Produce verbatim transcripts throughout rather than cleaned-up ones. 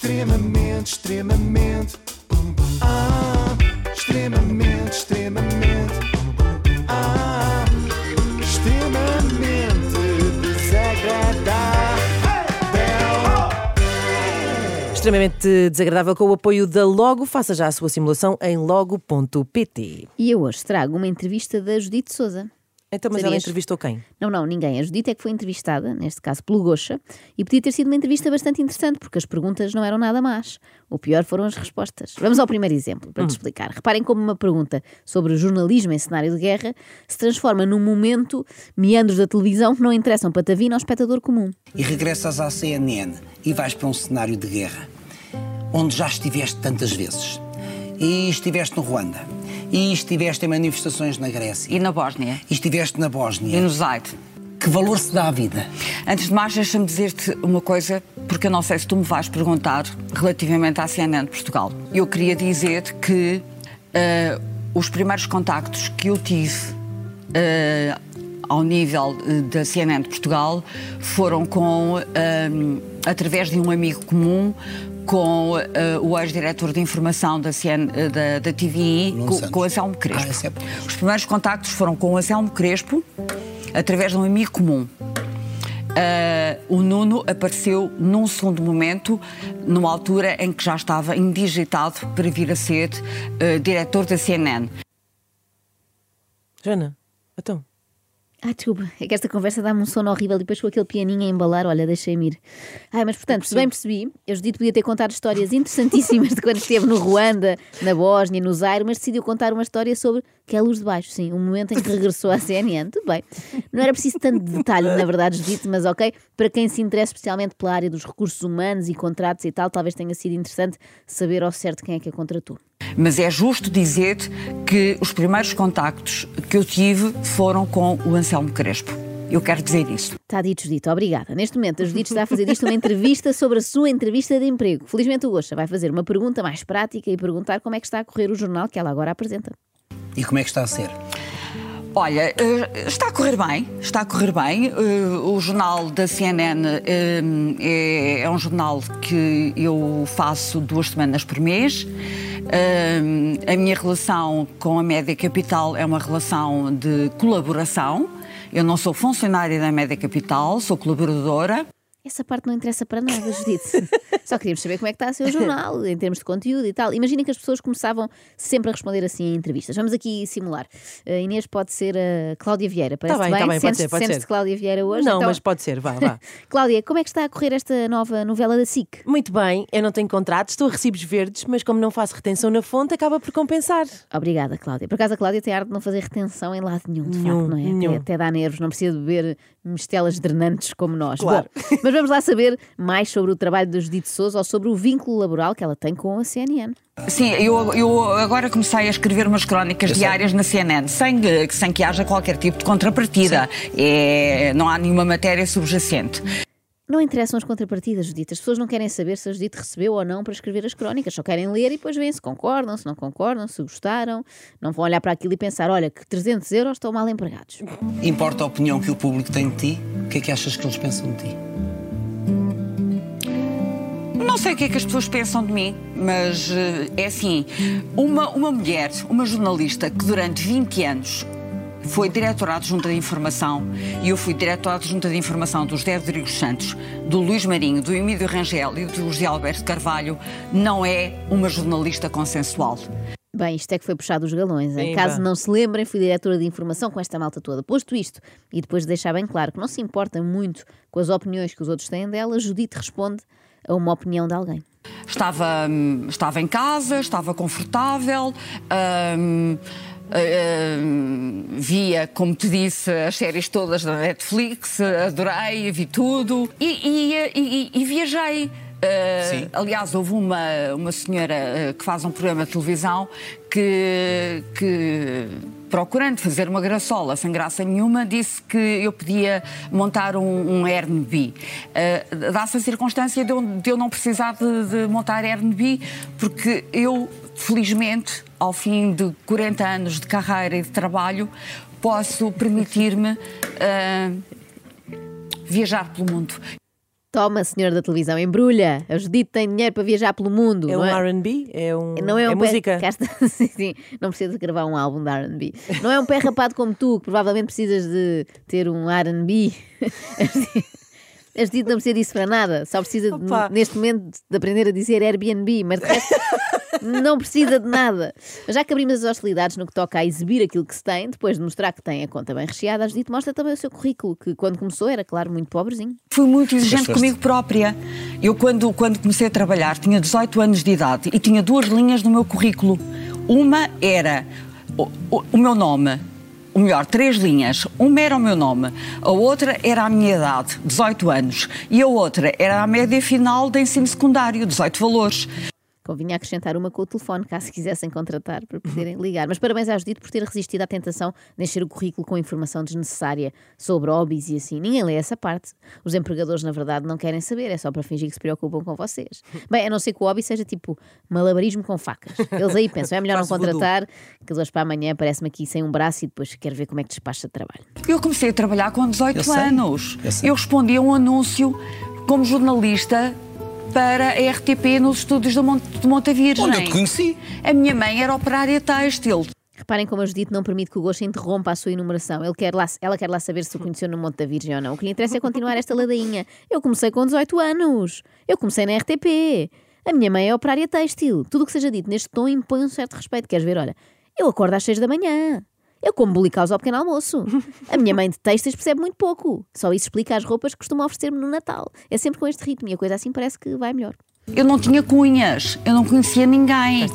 Extremamente, extremamente. Ah, extremamente, extremamente. Ah, extremamente desagradável. Extremamente desagradável, com o apoio da Logo. Faça já a sua simulação em logo ponto pt. E eu hoje trago uma entrevista da Judite Sousa. Então, mas Sabias? ela entrevistou quem? Não, não, ninguém. A Judite é que foi entrevistada, neste caso pelo Gocha, e podia ter sido uma entrevista bastante interessante, porque as perguntas não eram nada más. O pior foram as respostas. Vamos ao primeiro exemplo, para te explicar. Reparem como uma pergunta sobre o jornalismo em cenário de guerra se transforma num momento, meandros da televisão que não interessam patavina ao espectador comum. E regressas à C N N e vais para um cenário de guerra, onde já estiveste tantas vezes. E estiveste no Ruanda. E estiveste em manifestações na Grécia. E na Bósnia. E estiveste na Bósnia. E no Zaire. Que valor se dá à vida? Antes de mais, deixa-me dizer-te uma coisa, porque eu não sei se tu me vais perguntar relativamente à C N N de Portugal. Eu queria dizer que uh, os primeiros contactos que eu tive uh, ao nível uh, da C N N de Portugal foram com, uh, através de um amigo comum, com uh, o ex-diretor de informação da, C N, uh, da, da T V I, com, com o Anselmo Crespo. Ah, é... Os primeiros contactos foram com o Anselmo Crespo, através de um amigo comum. Uh, o Nuno apareceu num segundo momento, numa altura em que já estava indigitado para vir a ser uh, diretor da C N N. Joana, então... Ah, desculpa, é que esta conversa dá-me um sono horrível e depois com aquele pianinho a embalar, olha, deixei-me ir. Ah, mas portanto, se bem percebi, a Judite podia ter contado histórias interessantíssimas de quando esteve no Ruanda, na Bósnia, no Zaire, mas decidiu contar uma história sobre que é a luz de baixo, sim, o momento em que regressou à C N N. Tudo bem, não era preciso tanto detalhe, na verdade, Judite, mas ok, para quem se interessa especialmente pela área dos recursos humanos e contratos e tal, talvez tenha sido interessante saber ao certo quem é que a contratou. Mas é justo dizer que os primeiros contactos que eu tive foram com o Anselmo Crespo. Eu quero dizer isso. Está dito, Judite, obrigada. Neste momento, a Judite está a fazer disto uma entrevista sobre a sua entrevista de emprego. Felizmente o Gocha vai fazer uma pergunta mais prática e perguntar como é que está a correr o jornal que ela agora apresenta. E como é que está a ser? Olha, está a correr bem, está a correr bem. O jornal da C N N é um jornal que eu faço duas semanas por mês. A minha relação com a Média Capital é uma relação de colaboração. Eu não sou funcionária da Média Capital, sou colaboradora. Essa parte não interessa para nada, Judite. Só queríamos saber como é que está a ser o jornal, em termos de conteúdo e tal. Imagina que as pessoas começavam sempre a responder assim em entrevistas. Vamos aqui simular. A Inês pode ser a Cláudia Vieira. Parece tá bem, bem? Tá bem, pode sentes, ser, pode sentes ser. Cláudia Vieira hoje? Não, então... mas pode ser, vá, vá. Cláudia, como é que está a correr esta nova novela da S I C? Muito bem, eu não tenho contrato, estou a recibos verdes, mas como não faço retenção na fonte, acaba por compensar. Obrigada, Cláudia. Por acaso a Cláudia tem a arte de não fazer retenção em lado nenhum, de Nenhum, facto, não é? nenhum. Até, até dá nervos, não precisa beber mistelas drenantes como nós. Claro. Bom, mas vamos lá saber mais sobre o trabalho da Judite Sousa ou sobre o vínculo laboral que ela tem com a C N N. Sim, eu, eu agora comecei a escrever umas crónicas Eu diárias sei. na C N N, sem, sem que haja qualquer tipo de contrapartida. É, não há nenhuma matéria subjacente. Não interessam as contrapartidas, Judite. As pessoas não querem saber se a Judite recebeu ou não para escrever as crónicas. Só querem ler e depois veem se concordam, se não concordam, se gostaram. Não vão olhar para aquilo e pensar, olha, que trezentos euros estão mal empregados. Importa a opinião que o público tem de ti? O que é que achas que eles pensam de ti? Não sei o que é que as pessoas pensam de mim, mas é assim, uma, uma mulher, uma jornalista que durante vinte anos foi diretora adjunta de informação, e eu fui diretora adjunta de informação do José Rodrigues Santos, do Luís Marinho, do Emílio Rangel e do José Alberto Carvalho, não é uma jornalista consensual. Bem, isto é que foi puxar dos galões, hein? Sim, Caso bem. não se lembrem, fui diretora de informação com esta malta toda. Posto isto, e depois de deixar bem claro que não se importa muito com as opiniões que os outros têm dela, Judite responde a uma opinião de alguém. Estava, estava em casa, estava confortável, hum, hum, via, como te disse, as séries todas da Netflix, adorei, vi tudo e, e, e, e viajei. Uh, aliás, houve uma, uma senhora uh, que faz um programa de televisão que, que, procurando fazer uma graçola sem graça nenhuma, disse que eu podia montar um, um Airbnb. Uh, Dá-se a circunstância de eu, de eu não precisar de, de montar Airbnb, porque eu, felizmente, ao fim de quarenta anos de carreira e de trabalho, posso permitir-me uh, viajar pelo mundo. Toma, senhor da televisão, embrulha. A Judite tem dinheiro para viajar pelo mundo. É não um é? R and B? É, um... Não é, um é pé... música? Cá está. Sim, sim. Não precisa gravar um álbum de R and B. Não é um pé rapado como tu, que provavelmente precisas de ter um R and B. A Judite não precisa disso para nada. Só precisa, de, neste momento, de aprender a dizer Airbnb. Mas de resto, não precisa de nada. Mas já que abrimos as hostilidades no que toca a exibir aquilo que se tem, depois de mostrar que tem a conta bem recheada, a Judite mostra também o seu currículo, que quando começou era, claro, muito pobrezinho. Fui muito exigente comigo própria. Eu, quando, quando comecei a trabalhar, tinha dezoito anos de idade e tinha duas linhas no meu currículo. Uma era o, o, o meu nome, ou melhor, três linhas. Uma era o meu nome, a outra era a minha idade, dezoito anos, e a outra era a média final de ensino secundário, dezoito valores. Convinha acrescentar uma com o telefone, caso quisessem contratar, para poderem ligar. Mas parabéns à Judite por ter resistido à tentação de encher o currículo com informação desnecessária sobre hobbies e assim. Ninguém lê essa parte. Os empregadores, na verdade, não querem saber. É só para fingir que se preocupam com vocês. Bem, a não ser que o hobby seja tipo malabarismo com facas. Eles aí pensam, é melhor não contratar, que hoje para amanhã aparece-me aqui sem um braço e depois quero ver como é que despacha de trabalho. Eu comecei a trabalhar com dezoito Eu sei. anos. Eu sei. Eu respondi a um anúncio como jornalista para a R T P nos estúdios de Monte, de Monte Virgem. Onde eu te conheci. A minha mãe era operária têxtil. Reparem como a Judite não permite que o Gosto interrompa a sua enumeração. Ele quer lá, ela quer lá saber se o conheceu no Monte da Virgem ou não. O que lhe interessa é continuar esta ladainha. Eu comecei com dezoito anos. Eu comecei na R T P. A minha mãe é operária têxtil. Tudo o que seja dito neste tom impõe um certo respeito. Queres ver? Olha, eu acordo às seis da manhã. Eu como bolicaus ao pequeno almoço. A minha mãe de têxteis percebe muito pouco. Só isso explica as roupas que costuma oferecer-me no Natal. É sempre com este ritmo e a coisa assim parece que vai melhor. Eu não tinha cunhas, eu não conhecia ninguém.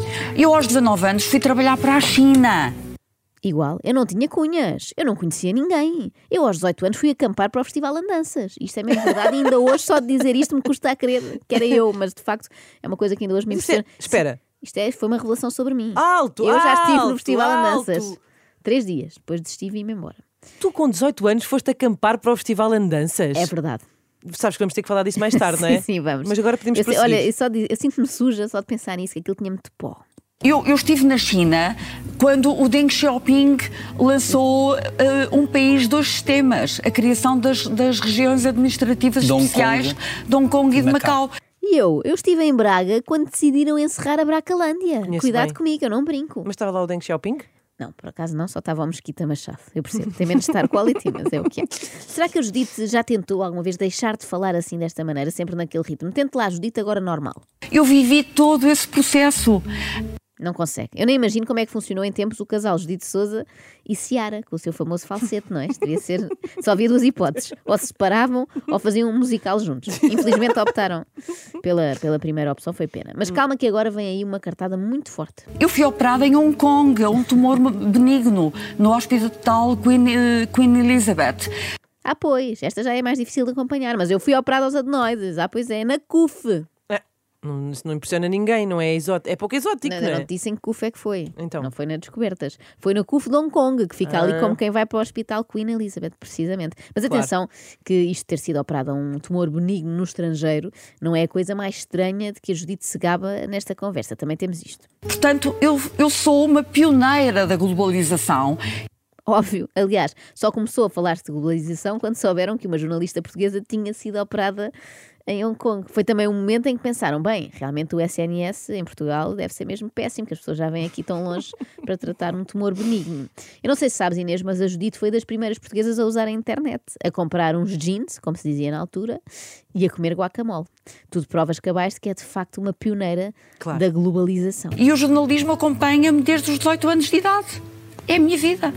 Eu aos dezanove anos fui trabalhar para a China. Igual, eu não tinha cunhas, eu não conhecia ninguém. Eu aos dezoito anos fui acampar para o Festival Andanças. Isto é mesmo verdade e ainda hoje só de dizer isto me custa a crer que era eu, mas de facto é uma coisa que ainda hoje me impressiona. Espera. Isto é, foi uma revelação sobre mim. Alto, Eu já estive alto, no Festival alto. Andanças. Três dias, depois desisti e vim-me embora. Tu com dezoito anos foste acampar para o Festival Andanças? É verdade. Sabes que vamos ter que falar disso mais tarde, não é? Sim, sim, vamos. Mas agora podemos eu sei, prosseguir. Olha, eu, só diz- eu sinto-me suja só de pensar nisso, que aquilo tinha muito pó. Eu, eu estive na China quando o Deng Xiaoping lançou uh, um país, dois sistemas, a criação das, das regiões administrativas De Hong especiais Kong. de Hong Kong e de Macau. Macau. E eu? Eu estive em Braga quando decidiram encerrar a Bracalândia. Conheço Cuidado bem. comigo, eu não brinco. Mas estava lá o Deng Xiaoping? Não, por acaso não, só estava o Mesquita Machado. Eu percebo, tem menos star quality, mas é o que é. Será que a Judite já tentou alguma vez deixar de falar assim desta maneira, sempre naquele ritmo? Tente lá, Judite, agora normal. Eu vivi todo esse processo. Não consegue. Eu nem imagino como é que funcionou em tempos o casal Judite Souza e Ciara, com o seu famoso falsete, não é? Isto devia ser... Só havia duas hipóteses. Ou se separavam ou faziam um musical juntos. Infelizmente optaram pela, pela primeira opção, foi pena. Mas calma que agora vem aí uma cartada muito forte. Eu fui operada em Hong Kong, a um tumor benigno, no Hospital Queen, eh, Queen Elizabeth. Ah, pois, esta já é mais difícil de acompanhar, mas eu fui operada aos adenoides. Ah, pois é, na C U F. É, não, isso não impressiona ninguém, não é exótico. É pouco exótico, Não, não, não é? te disse em que C U F é que foi. Então. Não foi na Descobertas. Foi na C U F de Hong Kong, que fica ali Ah. como quem vai para o Hospital Queen Elizabeth, precisamente. Mas Claro. atenção, que isto de ter sido operado a um tumor benigno no estrangeiro não é a coisa mais estranha de que a Judite se gaba nesta conversa. Também temos isto. Portanto, eu, eu sou uma pioneira da globalização. Óbvio. Aliás, só começou a falar-se de globalização quando souberam que uma jornalista portuguesa tinha sido operada em Hong Kong. Foi também um momento em que pensaram, bem, realmente o S N S em Portugal deve ser mesmo péssimo, que as pessoas já vêm aqui tão longe para tratar um tumor benigno. Eu não sei se sabes, Inês, mas a Judite foi das primeiras portuguesas a usar a internet, a comprar uns jeans, como se dizia na altura, e a comer guacamole. Tudo provas cabais de que é de facto uma pioneira Claro. da globalização. E o jornalismo acompanha-me desde os dezoito anos de idade. É a minha vida.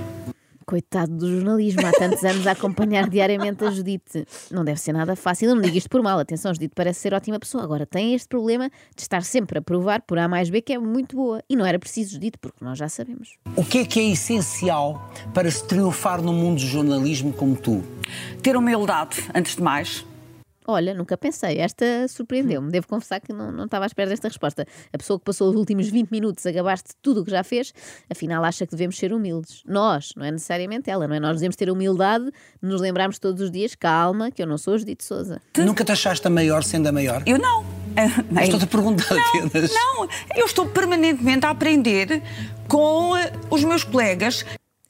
Coitado do jornalismo, há tantos anos a acompanhar diariamente a Judite. Não deve ser nada fácil, eu não digo isto por mal. Atenção, a Judite parece ser ótima pessoa. Agora tem este problema de estar sempre a provar por A mais B que é muito boa. E não era preciso, Judite, porque nós já sabemos. O que é que é essencial para se triunfar no mundo do jornalismo como tu? Ter humildade, antes de mais. Olha, nunca pensei. Esta surpreendeu-me. Devo confessar que não, não estava à espera desta resposta. A pessoa que passou os últimos vinte minutos a gabar-se de tudo o que já fez, afinal acha que devemos ser humildes. Nós, não é necessariamente ela, não é? Nós devemos ter humildade, nos lembrarmos todos os dias, calma, que eu não sou a Judite Souza. Nunca te achaste a maior sendo a maior? Eu não. Estou-te a perguntar apenas. Não, eu estou permanentemente a aprender com eh, os meus colegas.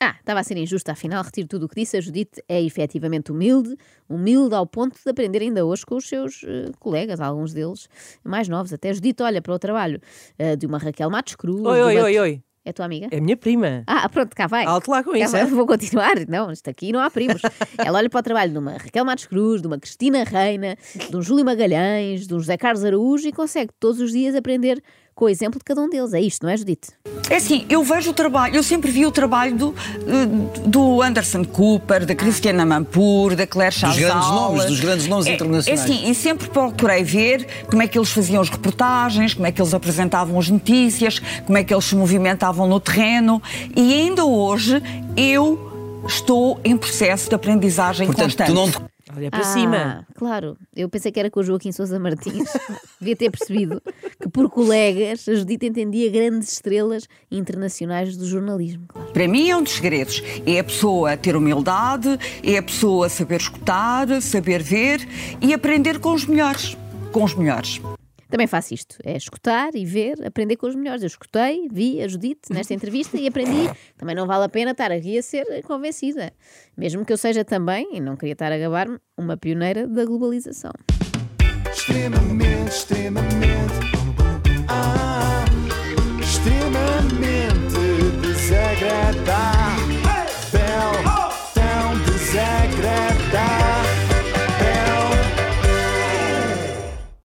Ah, estava a ser injusta, afinal, retiro tudo o que disse. A Judite é efetivamente humilde, humilde ao ponto de aprender ainda hoje com os seus uh, colegas, alguns deles mais novos. Até a Judite olha para o trabalho uh, de uma Raquel Matos Cruz. Oi, oi, uma... oi, oi. É tua amiga? É a minha prima. Ah, pronto, cá vai. Alto lá com Cá isso, vai. é? Vou continuar. Não, isto aqui não há primos. Ela olha para o trabalho de uma Raquel Matos Cruz, de uma Cristina Reina, de um Júlio Magalhães, de um José Carlos Araújo e consegue todos os dias aprender com o exemplo de cada um deles. É isto, não é, Judite? É assim, eu vejo o trabalho, eu sempre vi o trabalho do, do Anderson Cooper, da Cristiana Mampur, da Claire Chazal. Dos grandes nomes, dos grandes nomes é, internacionais. É assim, e sempre procurei ver como é que eles faziam as reportagens, como é que eles apresentavam as notícias, como é que eles se movimentavam no terreno e ainda hoje eu estou em processo de aprendizagem Portanto, constante. tu não te... Olha para ah, cima. Claro. Eu pensei que era com o Joaquim Sousa Martins. Devia ter percebido que, por colegas, a Judite entendia grandes estrelas internacionais do jornalismo. Claro. Para mim é um dos segredos. É a pessoa ter humildade, é a pessoa saber escutar, saber ver e aprender com os melhores. Com os melhores. Também faço isto, é escutar e ver, aprender com os melhores. Eu escutei, vi a Judite nesta entrevista e aprendi. Também não vale a pena estar aqui a ser convencida. Mesmo que eu seja também, e não queria estar a gabar-me, uma pioneira da globalização. Extremamente, extremamente.